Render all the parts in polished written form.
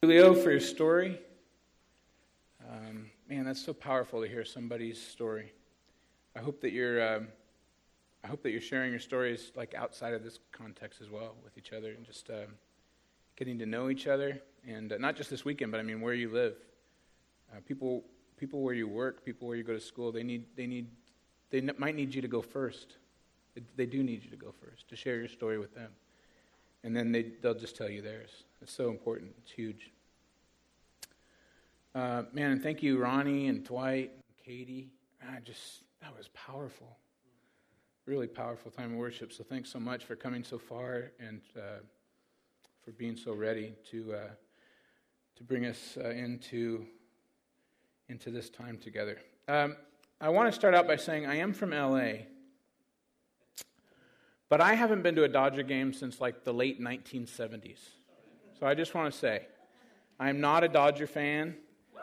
Leo, for your story. Man, that's so powerful to hear somebody's story. I hope that you're sharing your stories like outside of this context as well with each other, and just getting to know each other, and not just this weekend, but I mean where you live. People where you work, people where you go to school. They might need you to go first. They do need you to go first to share your story with them, and then they'll just tell you theirs. It's so important. It's huge. Man, and thank you, Ronnie and Dwight and Katie. That was powerful. Really powerful time of worship. So thanks so much for coming so far and for being so ready to bring us into this time together. I want to start out by saying I am from LA, but I haven't been to a Dodger game since like the late 1970s. So I just want to say I'm not a Dodger fan.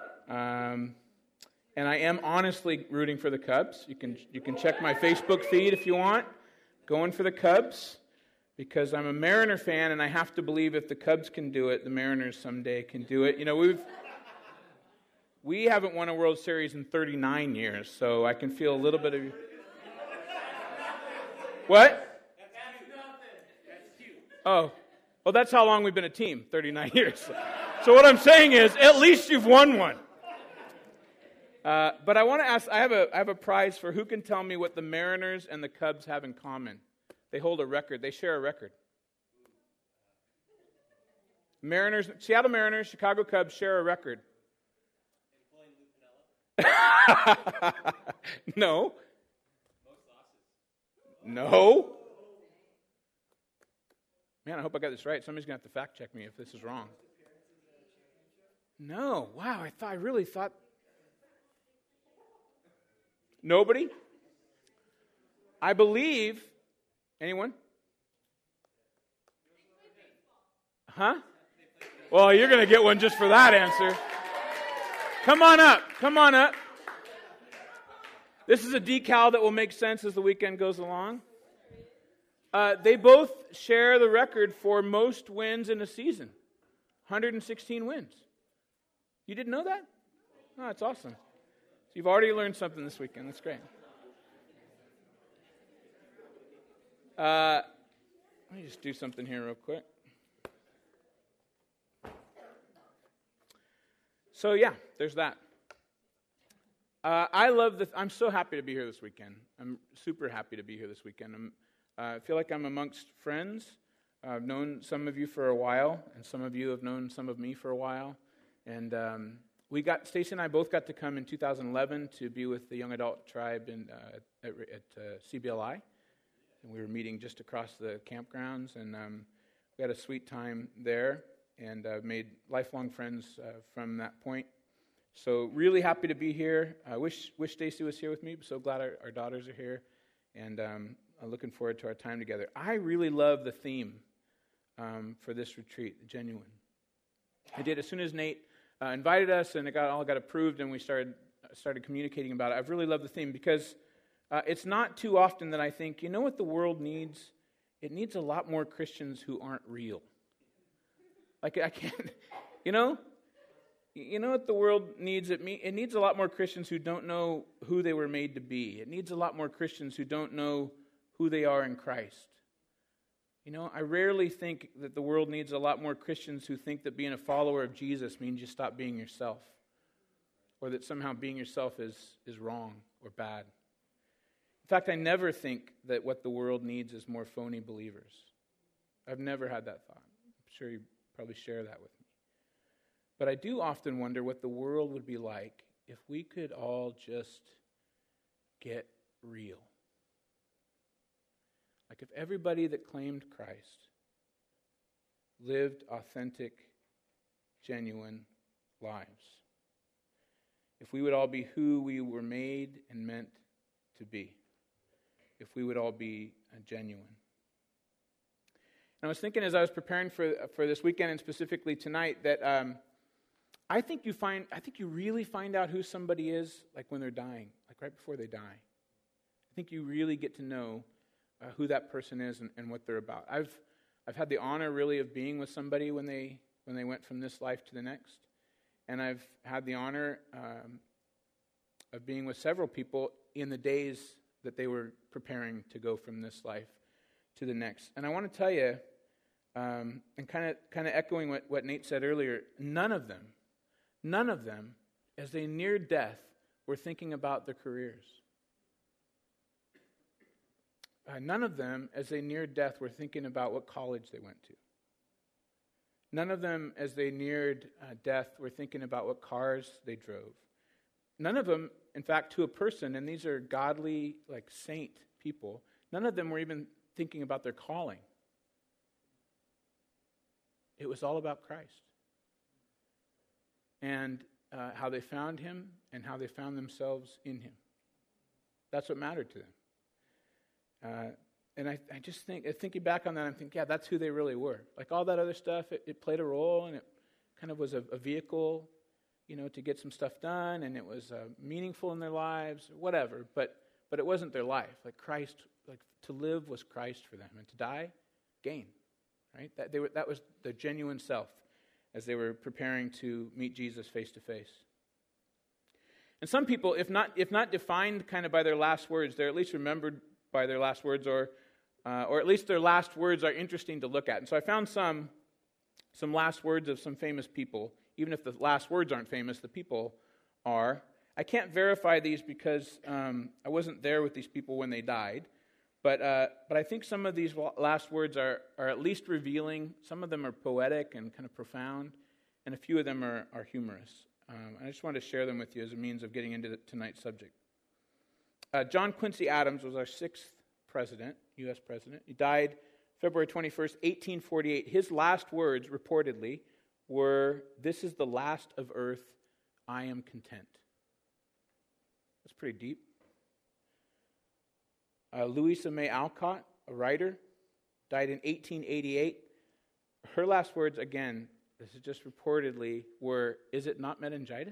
And I am honestly rooting for the Cubs. You can check my Facebook feed if you want. Going for the Cubs because I'm a Mariner fan, and I have to believe if the Cubs can do it, the Mariners someday can do it. You know, we haven't won a World Series in 39 years, so I can feel a little bit of. What? Oh, well, that's how long we've been a team, 39 years. So what I'm saying is, at least you've won one. But I want to ask, I have a prize for who can tell me what the Mariners and the Cubs have in common. They hold a record. They share a record. Seattle Mariners, Chicago Cubs share a record. No. No. Man, I hope I got this right. Somebody's going to have to fact check me if this is wrong. No. Wow, I really thought... Nobody? I believe... Anyone? Huh? Well, you're going to get one just for that answer. Come on up. This is a decal that will make sense as the weekend goes along. They both share the record for most wins in a season. 116 wins. You didn't know that? Oh, that's awesome. So you've already learned something this weekend. That's great. Let me just do something here real quick. So yeah, there's that. I'm so happy to be here this weekend. I'm super happy to be here this weekend. I feel like I'm amongst friends. I've known some of you for a while, and some of you have known some of me for a while. And Stacy and I both got to come in 2011 to be with the young adult tribe at CBLI. And we were meeting just across the campgrounds, and we had a sweet time there, and made lifelong friends from that point. So really happy to be here. I wish Stacy was here with me. So glad our daughters are here, and I'm looking forward to our time together. I really love the theme for this retreat, Genuine. I did as soon as Nate invited us, and it all got approved, and we started communicating about it. I've really loved the theme because it's not too often that I think, you know what the world needs? It needs a lot more Christians who aren't real. Like, I can't, you know what the world needs? It needs a lot more Christians who don't know who they were made to be. It needs a lot more Christians who don't know who they are in Christ. You know, I rarely think that the world needs a lot more Christians who think that being a follower of Jesus means you stop being yourself, or that somehow being yourself is wrong or bad. In fact, I never think that what the world needs is more phony believers. I've never had that thought. I'm sure you probably share that with me. But I do often wonder what the world would be like if we could all just get real. Like if everybody that claimed Christ lived authentic, genuine lives. If we would all be who we were made and meant to be. If we would all be genuine. And I was thinking as I was preparing for this weekend and specifically tonight that I think you really find out who somebody is like when they're dying, like right before they die. I think you really get to know who that person is and what they're about. I've had the honor really of being with somebody when they when they went from this life to the next. And I've had the honor of being with several people in the days that they were preparing to go from this life to the next. And I want to tell you, and kind of echoing what Nate said earlier, none of them, as they neared death, were thinking about their careers. None of them, as they neared death, were thinking about what college they went to. None of them, as they neared death, were thinking about what cars they drove. None of them, in fact, to a person, and these are godly, like saint people, none of them were even thinking about their calling. It was all about Christ. And how they found him and how they found themselves in him. That's what mattered to them. And I just think, thinking back on that, I'm thinking, yeah, that's who they really were. Like all that other stuff, it played a role, and it kind of was a vehicle, to get some stuff done, and it was meaningful in their lives, whatever. But it wasn't their life. Like Christ, like to live was Christ for them, and to die, gain. Right? That was the genuine self as they were preparing to meet Jesus face to face. And some people, if not defined kind of by their last words, they're at least remembered by their last words, or at least their last words are interesting to look at. And so I found some last words of some famous people. Even if the last words aren't famous, the people are. I can't verify these because I wasn't there with these people when they died. But I think some of these last words are at least revealing. Some of them are poetic and kind of profound, and a few of them are humorous. I just wanted to share them with you as a means of getting into tonight's subject. John Quincy Adams was our 6th president, U.S. president. He died February 21st, 1848. His last words, reportedly, were, "This is the last of earth, I am content." That's pretty deep. Louisa May Alcott, a writer, died in 1888. Her last words, again, this is just reportedly, were, "Is it not meningitis?"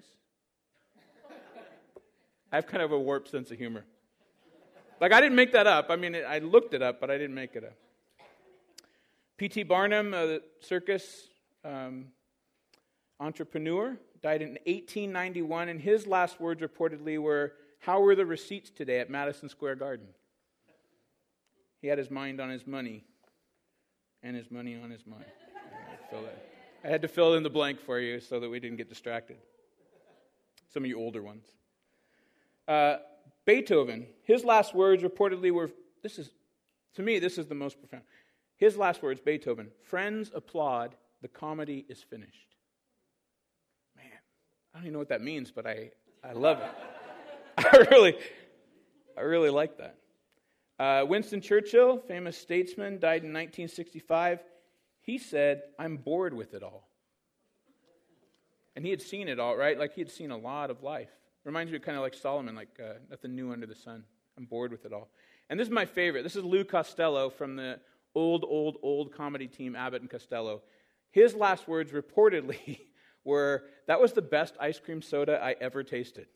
I have kind of a warped sense of humor. Like, I didn't make that up. I mean, I looked it up, but I didn't make it up. P.T. Barnum, the circus entrepreneur, died in 1891, and his last words reportedly were, "How were the receipts today at Madison Square Garden?" He had his mind on his money, and his money on his mind. I had to fill in the blank for you so that we didn't get distracted. Some of you older ones. Beethoven, his last words reportedly were, to me, this is the most profound. His last words, Beethoven, "Friends applaud, the comedy is finished." Man, I don't even know what that means, but I love it. I really like that. Winston Churchill, famous statesman, died in 1965. He said, "I'm bored with it all." And he had seen it all, right? Like he had seen a lot of life. Reminds me of kind of like Solomon, like nothing new under the sun. I'm bored with it all. And this is my favorite. This is Lou Costello from the old comedy team, Abbott and Costello. His last words reportedly were, "That was the best ice cream soda I ever tasted."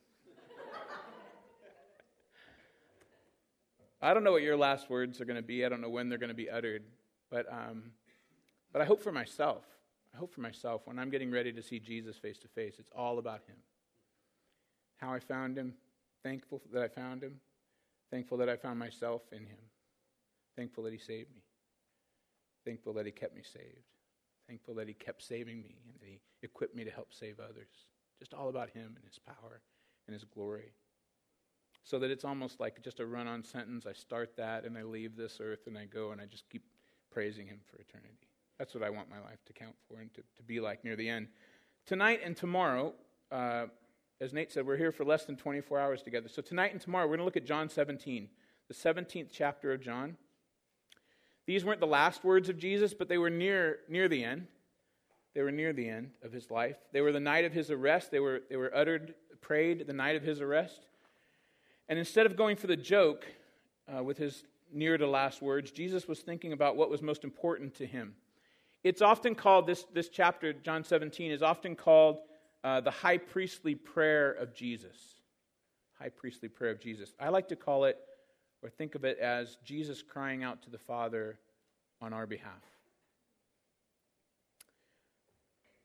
I don't know what your last words are going to be. I don't know when they're going to be uttered. But I hope for myself. When I'm getting ready to see Jesus face to face, it's all about him. How I found him. Thankful that I found him. Thankful that I found myself in him. Thankful that he saved me. Thankful that he kept me saved. Thankful that he kept saving me and that he equipped me to help save others. Just all about him and his power and his glory. So that it's almost like just a run-on sentence. I start that and I leave this earth and I go and I just keep praising him for eternity. That's what I want my life to count for and to be like near the end. Tonight and tomorrow, as Nate said, we're here for less than 24 hours together. So tonight and tomorrow, we're going to look at John 17, the 17th chapter of John. These weren't the last words of Jesus, but they were near the end. They were near the end of his life. They were the night of his arrest. They were prayed the night of his arrest. And instead of going for the joke with his near to last words, Jesus was thinking about what was most important to him. It's often called, this chapter, John 17, is often called the high priestly prayer of Jesus. High priestly prayer of Jesus. I like to call it, or think of it as, Jesus crying out to the Father on our behalf.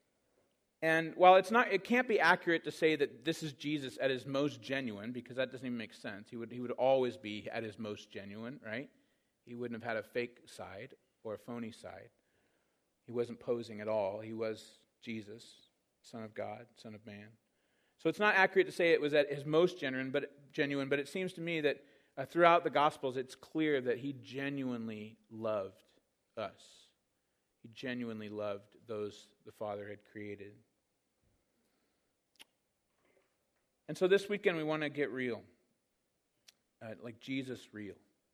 And while it can't be accurate to say that this is Jesus at his most genuine, because that doesn't even make sense. He would always be at his most genuine, right? He wouldn't have had a fake side or a phony side. He wasn't posing at all. He was Jesus, Son of God, Son of Man. So it's not accurate to say it was at his most genuine, but it seems to me that throughout the Gospels, it's clear that he genuinely loved us. He genuinely loved those the Father had created. And so this weekend we want to get real, like Jesus real.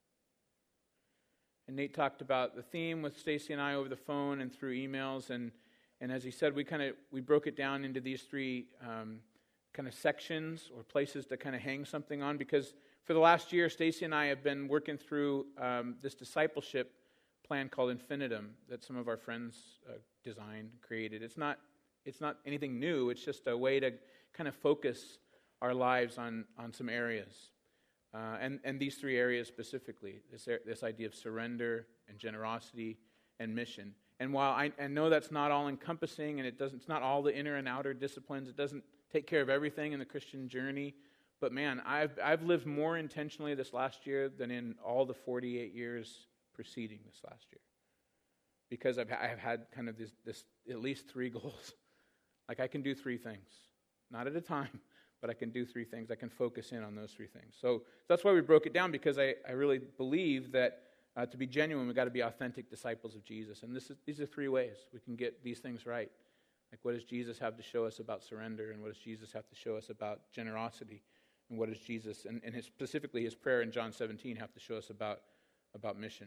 And Nate talked about the theme with Stacy and I over the phone and through emails, and as he said, we broke it down into these three kind of sections or places to kind of hang something on, because for the last year, Stacy and I have been working through this discipleship plan called Infinitum that some of our friends designed, created. It's not anything new. It's just a way to kind of focus our lives on some areas, and these three areas specifically: this idea of surrender and generosity and mission. And while I know that's not all encompassing, and it's not all the inner and outer disciplines, it doesn't take care of everything in the Christian journey. But man, I've lived more intentionally this last year than in all the 48 years preceding this last year, because I have had kind of this at least three goals. Like, I can do three things, not at a time, but I can do three things. I can focus in on those three things. So that's why we broke it down, because I really believe that to be genuine, we've got to be authentic disciples of Jesus. And these are three ways we can get these things right. Like, what does Jesus have to show us about surrender? And what does Jesus have to show us about generosity? And what does Jesus, and specifically his prayer in John 17, have to show us about mission?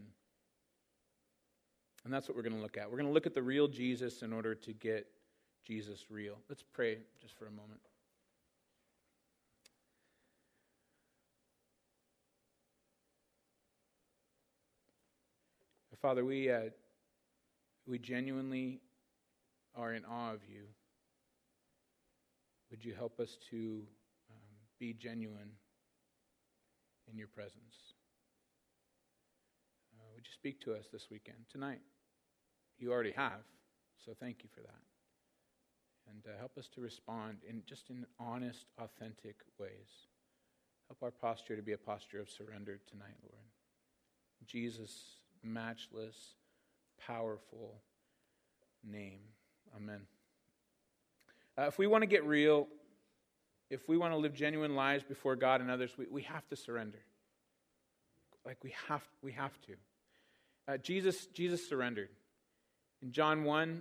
And that's what we're going to look at. We're going to look at the real Jesus in order to get Jesus real. Let's pray just for a moment. Father, we genuinely are in awe of you. Would you help us to be genuine in your presence? Would you speak to us this weekend, tonight? You already have, so thank you for that. And help us to respond in honest, authentic ways. Help our posture to be a posture of surrender tonight, Lord. Jesus' matchless, powerful name. Amen. If we want to get real, if we want to live genuine lives before God and others, we have to surrender. Like, we have to. Jesus surrendered. In John 1,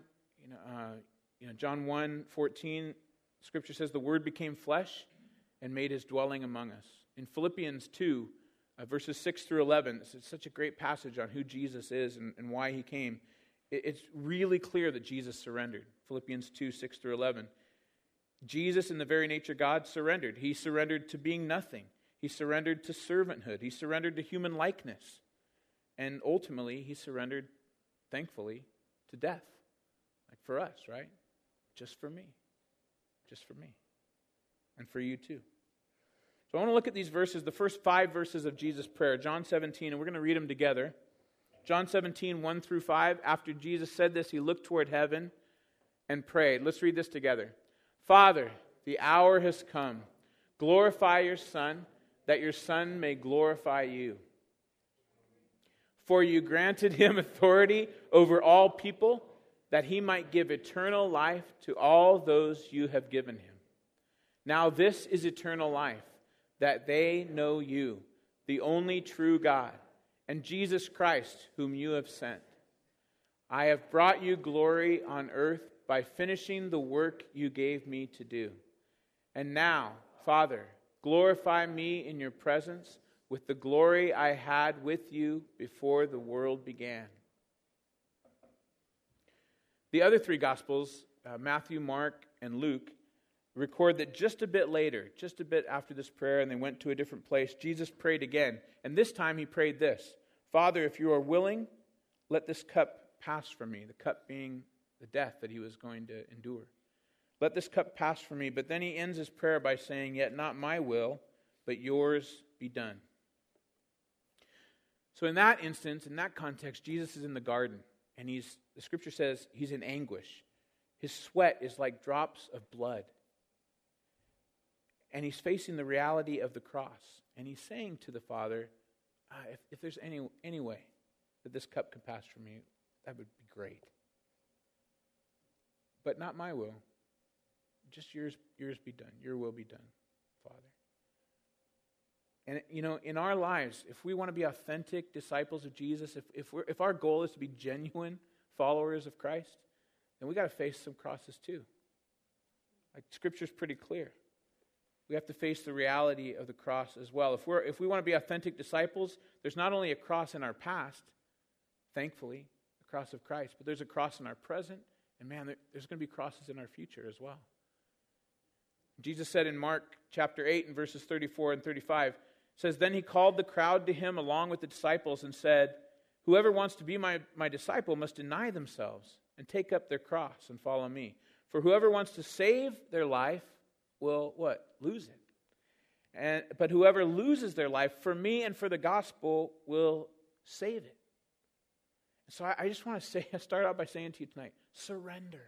John 1:14, Scripture says, the Word became flesh and made his dwelling among us. In Philippians 2, verses 6 through 11, it's such a great passage on who Jesus is and why he came. It's really clear that Jesus surrendered. Philippians 2, 6 through 11. Jesus, in the very nature God, surrendered. He surrendered to being nothing. He surrendered to servanthood. He surrendered to human likeness. And ultimately, he surrendered, thankfully, to death. Like for us, right? Just for me. Just for me. And for you too. So I want to look at these verses, the first 5 verses of Jesus' prayer, John 17, and we're going to read them together. John 17, 1 through 5. After Jesus said this, he looked toward heaven and prayed. Let's read this together. Father, the hour has come. Glorify your Son, that your Son may glorify you. For you granted him authority over all people, that he might give eternal life to all those you have given him. Now this is eternal life, that they know you, the only true God, and Jesus Christ, whom you have sent. I have brought you glory on earth by finishing the work you gave me to do. And now, Father, glorify me in your presence with the glory I had with you before the world began. The other 3 Gospels, Matthew, Mark, and Luke, record that just a bit later, just a bit after this prayer, and they went to a different place, Jesus prayed again. And this time he prayed this: Father, if you are willing, let this cup pass from me. The cup being the death that he was going to endure. Let this cup pass from me. But then he ends his prayer by saying, yet not my will, but yours be done. So in that instance, in that context, Jesus is in the garden. And the Scripture says he's in anguish. His sweat is like drops of blood. And he's facing the reality of the cross. And he's saying to the Father, if there's any way that this cup could pass from me, that would be great. But not my will. Just yours be done. Your will be done, Father. And, in our lives, if we want to be authentic disciples of Jesus, if our goal is to be genuine followers of Christ, then we got to face some crosses too. Like Scripture's pretty clear. We have to face the reality of the cross as well. If we want to be authentic disciples, there's not only a cross in our past, thankfully, the cross of Christ, but there's a cross in our present, and man, there's going to be crosses in our future as well. Jesus said in Mark chapter 8 and verses 34 and 35, says, "Then he called the crowd to him along with the disciples and said, 'Whoever wants to be my disciple must deny themselves and take up their cross and follow me. For whoever wants to save their life will,' what? Lose it. But whoever loses their life for me and for the gospel will save it." So I just want to start out by saying to you tonight, surrender.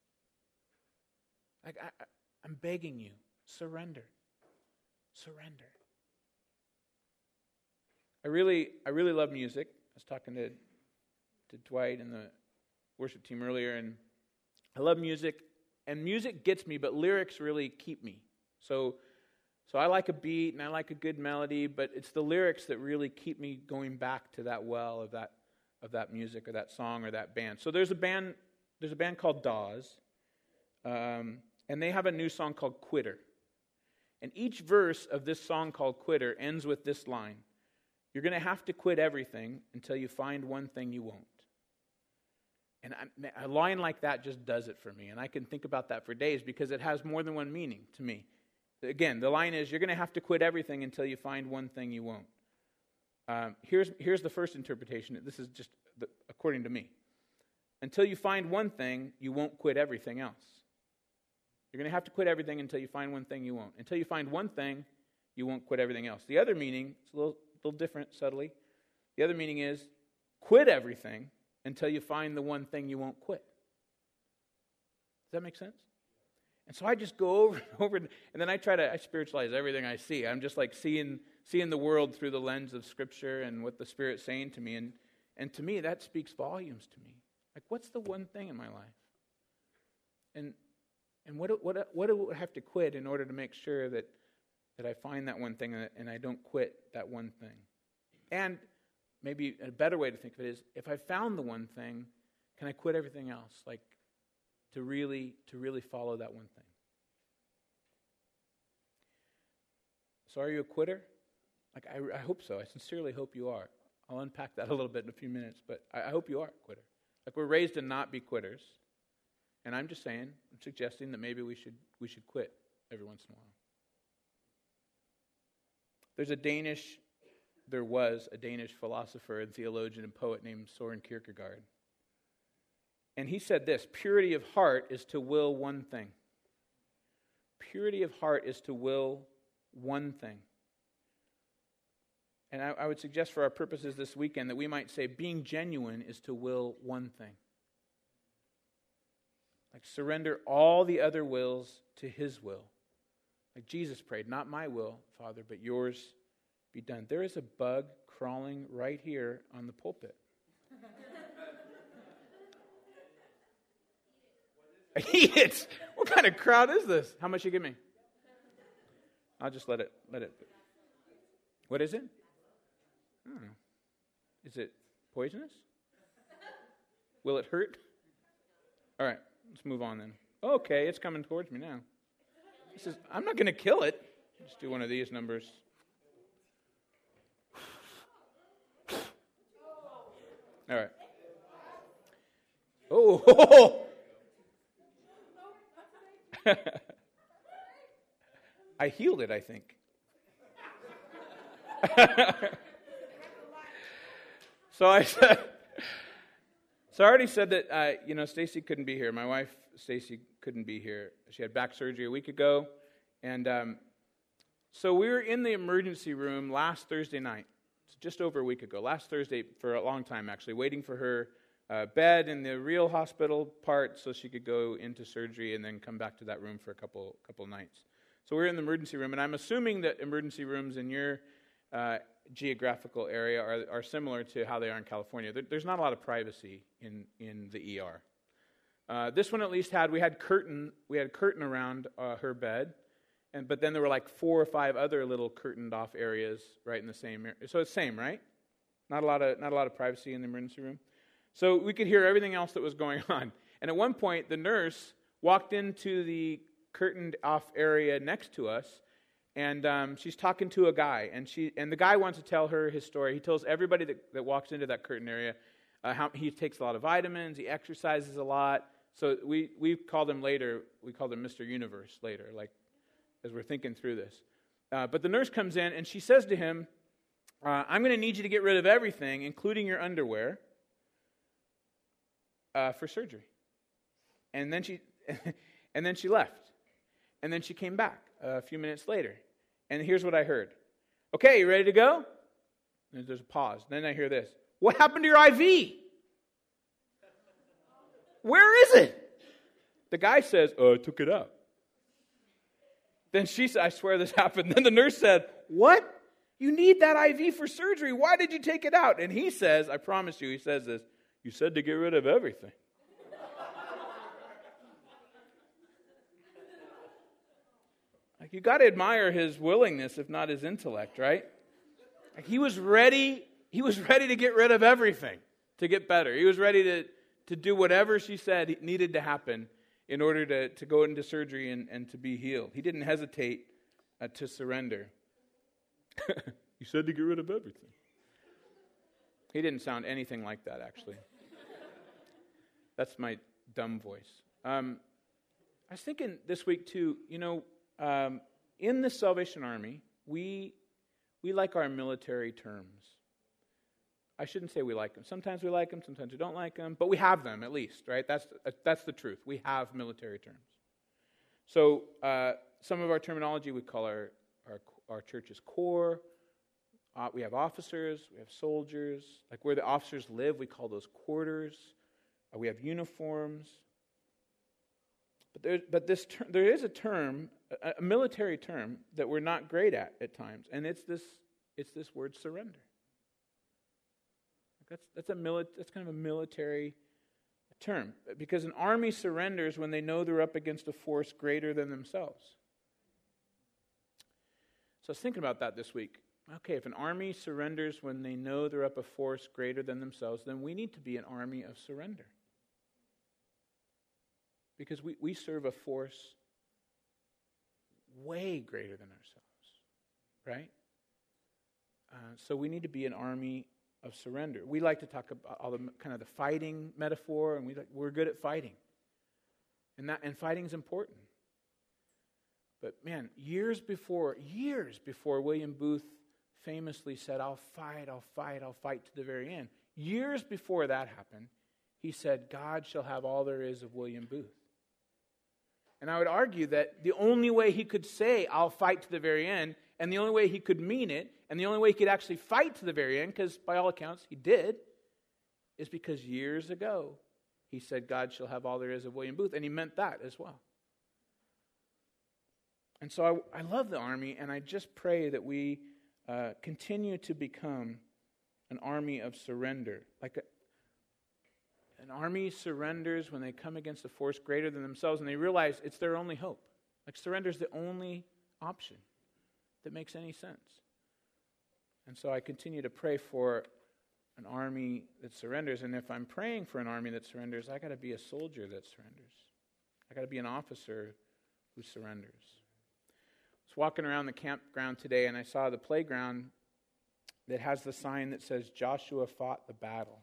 Like I'm begging you, surrender. Surrender. I really love music. I was talking to Dwight and the worship team earlier, and I love music, and music gets me, but lyrics really keep me. So I like a beat and I like a good melody, but it's the lyrics that really keep me going back to that well of that music or that song or that band. So there's a band called Dawes, and they have a new song called Quitter. And each verse of this song called Quitter ends with this line: "You're going to have to quit everything until you find one thing you won't." And a line like that just does it for me. And I can think about that for days because it has more than one meaning to me. Again, the line is, you're going to have to quit everything until you find one thing you won't. Here's the first interpretation. This is just according to me. Until you find one thing, you won't quit everything else. You're going to have to quit everything until you find one thing you won't. Until you find one thing, you won't quit everything else. The other meaning, it's a little different subtly. The other meaning is, quit everything until you find the one thing you won't quit. Does that make sense? And so I just go over and over, and then I spiritualize everything I see. I'm just like seeing the world through the lens of Scripture and what the Spirit's saying to me. And to me, that speaks volumes to me. Like, what's the one thing in my life? And what do I have to quit in order to make sure that I find that one thing and I don't quit that one thing? And maybe a better way to think of it is, if I found the one thing, can I quit everything else? Like, to really follow that one thing. So are you a quitter? Like, I hope so. I sincerely hope you are. I'll unpack that a little bit in a few minutes, but I hope you are a quitter. Like, we're raised to not be quitters. And I'm suggesting that maybe we should quit every once in a while. There was a Danish philosopher and theologian and poet named Søren Kierkegaard. And he said this: purity of heart is to will one thing. Purity of heart is to will one thing. And I would suggest for our purposes this weekend that we might say being genuine is to will one thing. Like, surrender all the other wills to His will. Like Jesus prayed, "Not my will, Father, but yours be done." There is a bug crawling right here on the pulpit. Eat it! What kind of crowd is this? How much you give me? I'll just let it. What is it? I don't know. Is it poisonous? Will it hurt? All right, let's move on then. Okay, it's coming towards me now. I'm not going to kill it. Just do one of these numbers. All right. Oh! I healed it, I think. So I already said that, Stacy couldn't be here. My wife, Stacy, couldn't be here. She had back surgery a week ago. And so we were in the emergency room last Thursday night. It's just over a week ago. Last Thursday, for a long time, actually, waiting for her bed in the real hospital part so she could go into surgery and then come back to that room for a couple nights. So we're in the emergency room, and I'm assuming that emergency rooms in your geographical area are similar to how they are in California. There's not a lot of privacy in the ER. This one at least we had curtain around her bed, but then there were like 4 or 5 other little curtained off areas right in the same area. So it's same, right? Not a lot of privacy in the emergency room. So we could hear everything else that was going on. And at one point, the nurse walked into the curtained off area next to us, and she's talking to a guy, and the guy wants to tell her his story. He tells everybody that walks into that curtain area how he takes a lot of vitamins, he exercises a lot. So we called him Mr. Universe later, like as we're thinking through this. But the nurse comes in and she says to him, I'm going to need you to get rid of everything, including your underwear, for surgery. And then she left. And then she came back a few minutes later. And here's what I heard. Okay, you ready to go? And there's a pause. Then I hear this. What happened to your IV? Where is it? The guy says, I took it out. Then she said, I swear this happened. Then the nurse said, what? You need that IV for surgery. Why did you take it out? And he says, I promise you, he says this, you said to get rid of everything. Like, you got to admire his willingness, if not his intellect, right? Like, he was ready to get rid of everything to get better. He was ready to do whatever she said needed to happen in order to go into surgery and to be healed. He didn't hesitate to surrender. You said to get rid of everything. He didn't sound anything like that, actually. That's my dumb voice. I was thinking this week, too, in the Salvation Army, we like our military terms. I shouldn't say we like them. Sometimes we like them, sometimes we don't like them, but we have them at least, right? That's the truth. We have military terms. So some of our terminology we call our church's core. We have officers, we have soldiers. Like where the officers live, we call those quarters. We have uniforms. But there is a term, a military term that we're not great at times, and it's this word surrender. That's kind of a military term, because an army surrenders when they know they're up against a force greater than themselves. So I was thinking about that this week. Okay, if an army surrenders when they know they're up a force greater than themselves, then we need to be an army of surrender. Because we serve a force way greater than ourselves, right? So we need to be an army of surrender. We like to talk about all the kind of the fighting metaphor, and we're good at fighting, and fighting is important. But man, years before William Booth famously said, I'll fight to the very end. Years before that happened, he said, God shall have all there is of William Booth. And I would argue that the only way he could say, I'll fight to the very end, and the only way he could mean it, and the only way he could actually fight to the very end, because by all accounts he did, is because years ago he said, God shall have all there is of William Booth, and he meant that as well. And so I love the army, and I just pray that we continue to become an army of surrender. Like an army surrenders when they come against a force greater than themselves, and they realize it's their only hope. Like surrender is the only option that makes any sense. And so I continue to pray for an army that surrenders, and if I'm praying for an army that surrenders, I got to be a soldier that surrenders. I got to be an officer who surrenders. I was walking around the campground today, and I saw the playground that has the sign that says, Joshua fought the battle.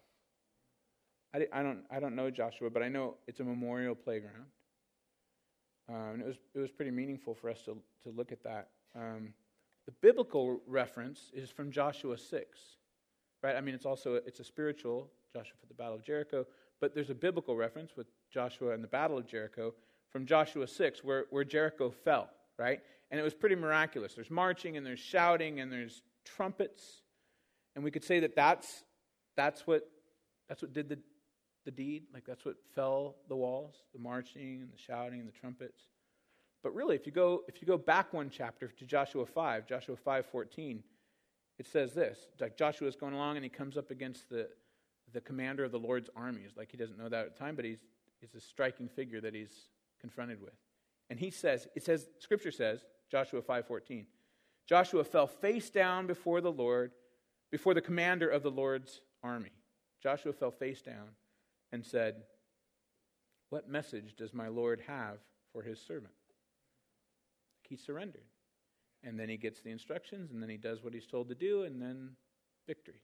I don't know Joshua, but I know it's a memorial playground. And it was pretty meaningful for us to look at that. The biblical reference is from Joshua 6, right? I mean, it's a spiritual, Joshua for the Battle of Jericho, but there's a biblical reference with Joshua and the Battle of Jericho from Joshua 6 where Jericho fell, right? And it was pretty miraculous. There's marching and there's shouting and there's trumpets, and we could say that's what did the deed. Like that's what fell the walls, the marching and the shouting and the trumpets. But really, if you go back one chapter to Joshua 5:14, it says this. Like Joshua's going along and he comes up against the commander of the Lord's armies. Like he doesn't know that at the time, but he's a striking figure that he's confronted with. And Scripture says, Joshua 5:14, Joshua fell face down before the Lord, before the commander of the Lord's army. Joshua fell face down and said, "What message does my Lord have for his servant?" He surrendered. And then he gets the instructions, and then he does what he's told to do, and then victory.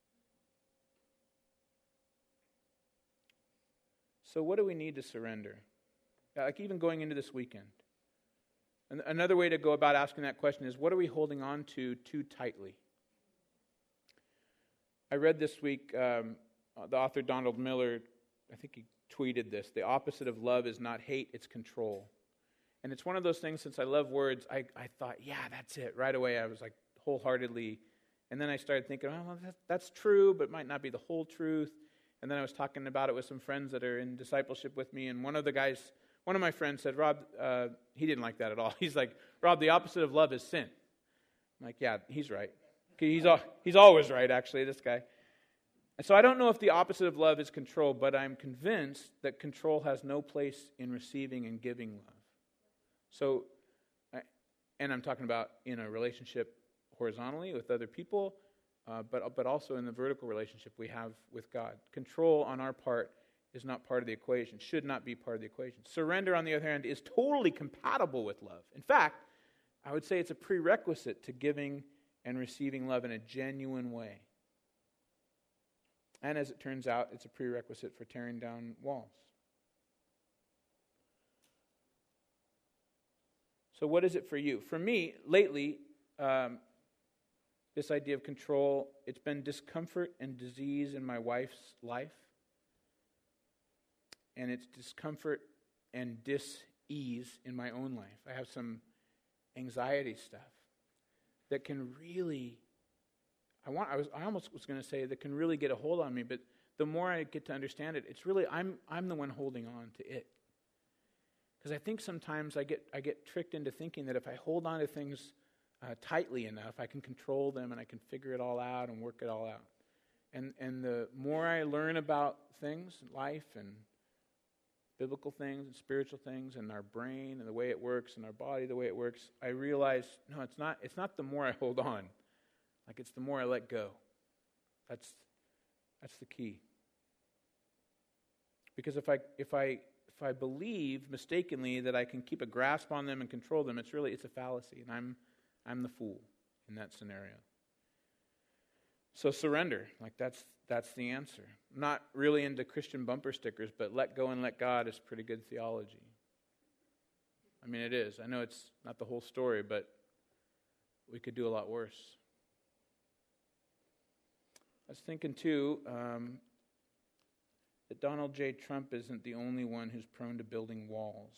So what do we need to surrender? Like even going into this weekend. And another way to go about asking that question is, what are we holding on to too tightly? I read this week, the author Donald Miller, I think he tweeted this, the opposite of love is not hate, it's control. And it's one of those things, since I love words, I thought, yeah, that's it. Right away, I was like wholeheartedly. And then I started thinking, well, that's true, but it might not be the whole truth. And then I was talking about it with some friends that are in discipleship with me. And one of my friends said, Rob, he didn't like that at all. He's like, Rob, the opposite of love is sin. I'm like, yeah, he's right. He's always right, actually, this guy. And so I don't know if the opposite of love is control, but I'm convinced that control has no place in receiving and giving love. So, and I'm talking about in a relationship horizontally with other people, but also in the vertical relationship we have with God. Control on our part is not part of the equation, should not be part of the equation. Surrender, on the other hand, is totally compatible with love. In fact, I would say it's a prerequisite to giving and receiving love in a genuine way. And as it turns out, it's a prerequisite for tearing down walls. So what is it for you? For me, lately, this idea of control, it's been discomfort and disease in my wife's life. And it's discomfort and dis-ease in my own life. I have some anxiety stuff that can really, I almost was going to say that can really get a hold on me, but the more I get to understand it, it's really, I'm the one holding on to it. Because I think sometimes I get tricked into thinking that if I hold on to things tightly enough, I can control them and I can figure it all out and work it all out. And the more I learn about things, life and biblical things and spiritual things and our brain and the way it works and our body the way it works, I realize, no, it's not the more I hold on. Like it's the more I let go. That's the key. Because if I believe mistakenly that I can keep a grasp on them and control them, it's a fallacy, and I'm the fool in that scenario. So surrender, like that's the answer. I'm not really into Christian bumper stickers, but let go and let God is pretty good theology. I mean, it is. I know it's not the whole story, but we could do a lot worse. I was thinking too, that Donald J. Trump isn't the only one who's prone to building walls.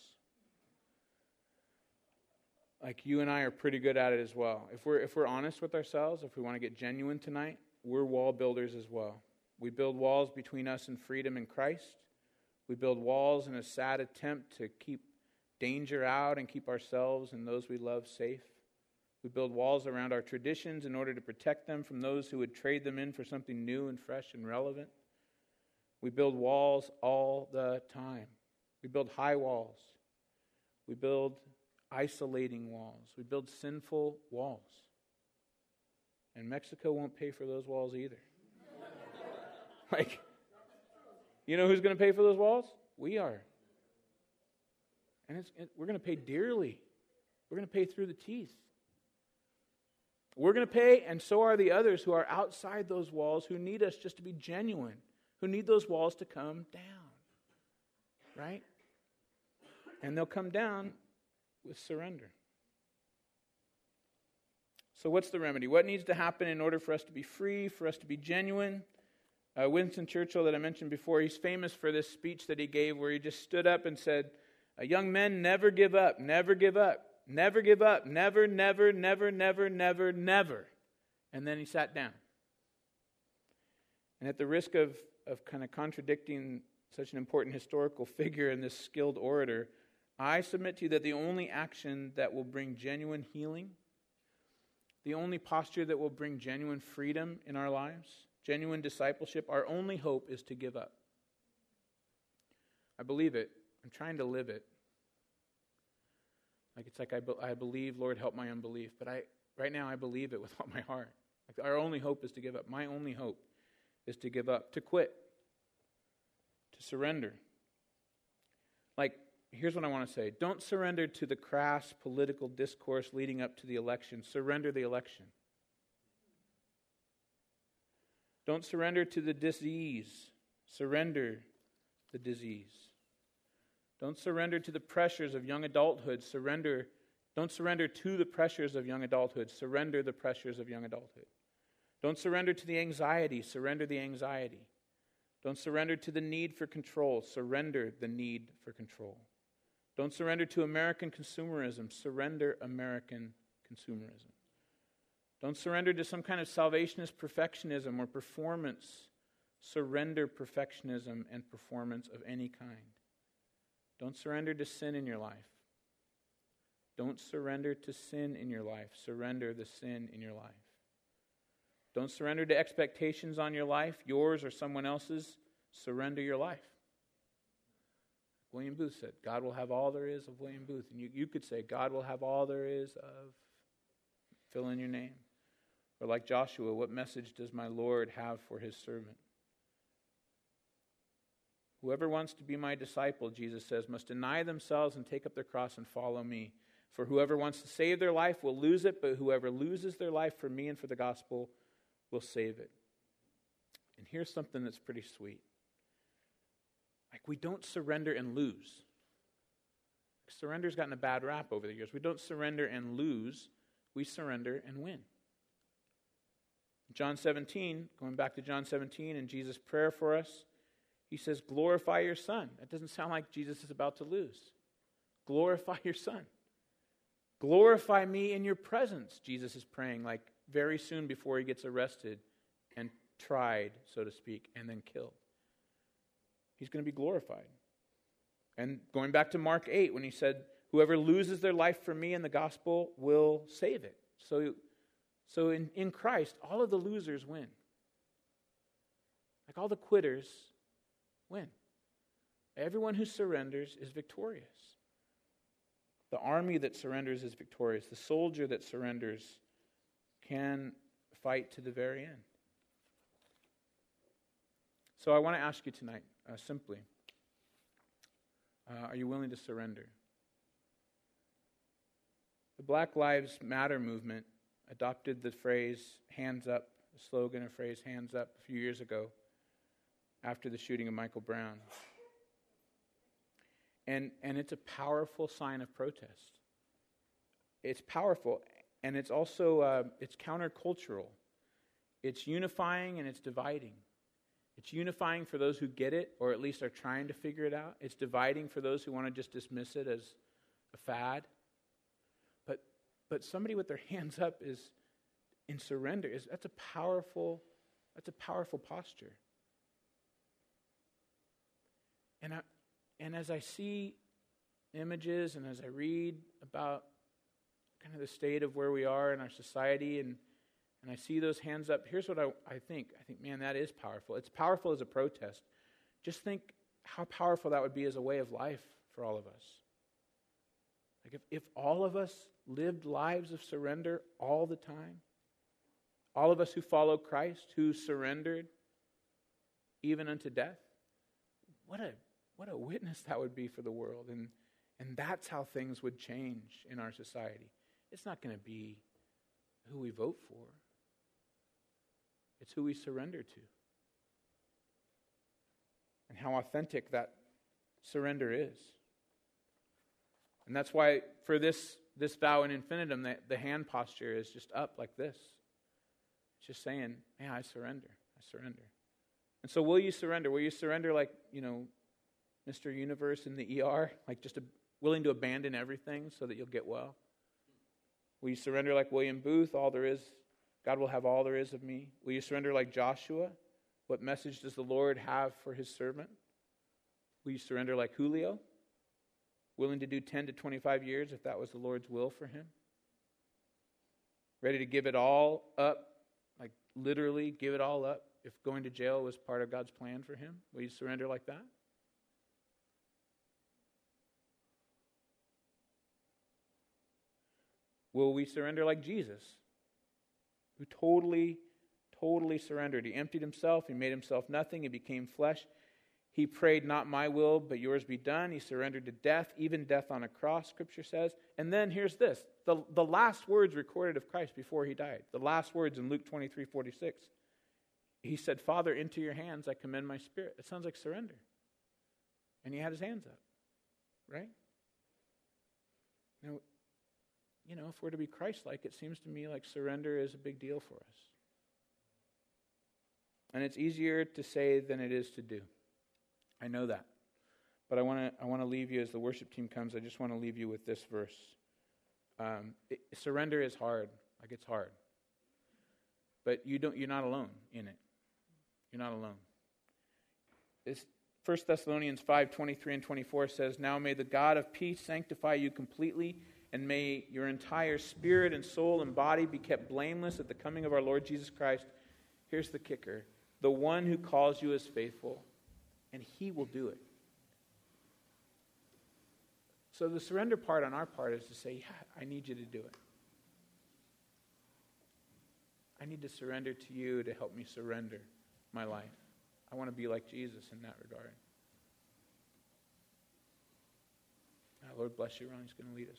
Like you and I are pretty good at it as well. If we're honest with ourselves, if we want to get genuine tonight, we're wall builders as well. We build walls between us and freedom in Christ. We build walls in a sad attempt to keep danger out and keep ourselves and those we love safe. We build walls around our traditions in order to protect them from those who would trade them in for something new and fresh and relevant. We build walls all the time. We build high walls. We build isolating walls. We build sinful walls. And Mexico won't pay for those walls either. Like, you know who's going to pay for those walls? We are. And we're going to pay dearly. We're going to pay through the teeth. We're going to pay, and so are the others who are outside those walls who need us just to be genuine, who need those walls to come down. Right? And they'll come down with surrender. So what's the remedy? What needs to happen in order for us to be free, for us to be genuine? Winston Churchill, that I mentioned before, he's famous for this speech that he gave where he just stood up and said, young men, never give up, never give up, never give up, never, never, never, never, never, never. And then he sat down. And at the risk of kind of contradicting such an important historical figure and this skilled orator, I submit to you that the only action that will bring genuine healing, the only posture that will bring genuine freedom in our lives, genuine discipleship, our only hope is to give up. I believe it. I'm trying to live it. I believe, Lord, help my unbelief. But right now I believe it with all my heart. Our only hope is to give up. My only hope is to give up, to quit, to surrender. Here's what I want to say. Don't surrender to the crass political discourse leading up to the election. Surrender the election. Don't surrender to the disease. Surrender the disease. Don't surrender to the pressures of young adulthood. Don't surrender to the pressures of young adulthood. Surrender the pressures of young adulthood. Don't surrender to the anxiety. Surrender the anxiety. Don't surrender to the need for control. Surrender the need for control. Don't surrender to American consumerism. Surrender American consumerism. Don't surrender to some kind of salvationist perfectionism or performance. Surrender perfectionism and performance of any kind. Don't surrender to sin in your life. Don't surrender to sin in your life. Surrender the sin in your life. Don't surrender to expectations on your life, yours or someone else's. Surrender your life. William Booth said, God will have all there is of William Booth. And you could say, God will have all there is of, fill in your name. Or like Joshua, what message does my Lord have for his servant? Whoever wants to be my disciple, Jesus says, must deny themselves and take up their cross and follow me. For whoever wants to save their life will lose it, but whoever loses their life for me and for the gospel will save it. And here's something that's pretty sweet. We don't surrender and lose. Surrender's gotten a bad rap over the years. We don't surrender and lose. We surrender and win. John 17, going back to John 17 and Jesus' prayer for us, he says, glorify your Son. That doesn't sound like Jesus is about to lose. Glorify your Son. Glorify me in your presence, Jesus is praying, very soon before he gets arrested and tried, so to speak, and then killed. He's going to be glorified. And going back to Mark 8, when he said, whoever loses their life for me and the gospel will save it. So in Christ, all of the losers win. All the quitters win. Everyone who surrenders is victorious. The army that surrenders is victorious. The soldier that surrenders can fight to the very end. So I want to ask you tonight, simply, are you willing to surrender? The Black Lives Matter movement adopted the phrase, hands up, the slogan or phrase, hands up, a few years ago after the shooting of Michael Brown. And it's a powerful sign of protest. It's powerful, and it's also, it's countercultural. It's unifying and it's dividing. It's unifying for those who get it, or at least are trying to figure it out. It's dividing for those who want to just dismiss it as a fad. But somebody with their hands up is in surrender. That's a powerful posture. And as I see images and as I read about kind of the state of where we are in our society and I see those hands up, here's what I think. I think, man, that is powerful. It's powerful as a protest. Just think how powerful that would be as a way of life for all of us. If all of us lived lives of surrender all the time, all of us who follow Christ, who surrendered even unto death, what a witness that would be for the world. And that's how things would change in our society. It's not going to be who we vote for. It's who we surrender to. And how authentic that surrender is. And that's why for this vow in infinitum, the hand posture is just up like this. It's just saying, man, I surrender. I surrender. And so will you surrender? Will you surrender like, Mr. Universe in the ER? Just willing to abandon everything so that you'll get well? Will you surrender like William Booth? All there is, God will have all there is of me. Will you surrender like Joshua? What message does the Lord have for his servant? Will you surrender like Julio? Willing to do 10 to 25 years if that was the Lord's will for him? Ready to give it all up, like literally give it all up if going to jail was part of God's plan for him? Will you surrender like that? Will we surrender like Jesus, who totally surrendered? He emptied himself. He made himself nothing. He became flesh. He prayed, not my will, but yours be done. He surrendered to death, even death on a cross, Scripture says. And then here's this, the last words recorded of Christ before he died. The last words in Luke 23:46. He said, Father, into your hands I commend my spirit. It sounds like surrender. And he had his hands up, right? Now, if we're to be Christ-like, it seems to me like surrender is a big deal for us. And it's easier to say than it is to do. I know that. But I want to leave you, as the worship team comes, I just want to leave you with this verse. Surrender is hard. Like, it's hard. But you're not alone in it. You're not alone. This 1 Thessalonians 5:23 and 24 says, Now may the God of peace sanctify you completely, and may your entire spirit and soul and body be kept blameless at the coming of our Lord Jesus Christ. Here's the kicker. The one who calls you is faithful, and he will do it. So the surrender part on our part is to say, yeah, I need you to do it. I need to surrender to you to help me surrender my life. I want to be like Jesus in that regard. Lord bless you. Ronnie's going to lead us.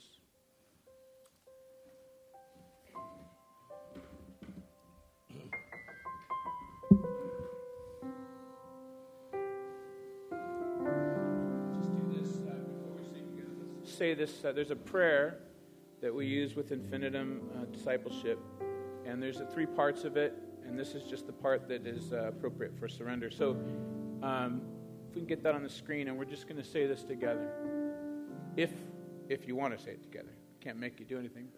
Say this, there's a prayer that we use with Infinitum Discipleship, and there's 3 parts of it, and this is just the part that is appropriate for surrender. So if we can get that on the screen, and we're just going to say this together. If you want to say it together. I can't make you do anything.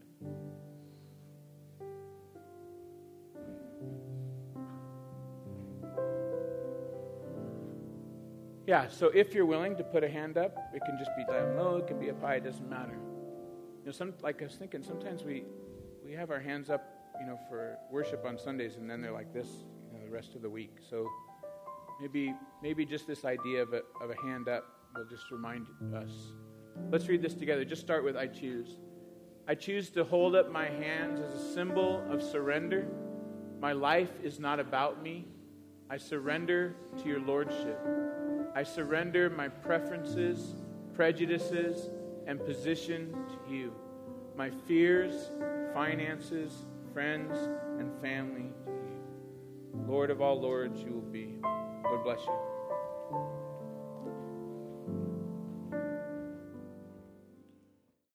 Yeah, so if you're willing to put a hand up, it can just be down low, it can be up high, it doesn't matter. Like I was thinking, sometimes we have our hands up, for worship on Sundays, and then they're like this, the rest of the week. So maybe just this idea of a hand up will just remind us. Let's read this together. Just start with I choose. I choose to hold up my hands as a symbol of surrender. My life is not about me. I surrender to your lordship. I surrender my preferences, prejudices, and position to you. My fears, finances, friends, and family to you. Lord of all lords, you will be. Lord bless you.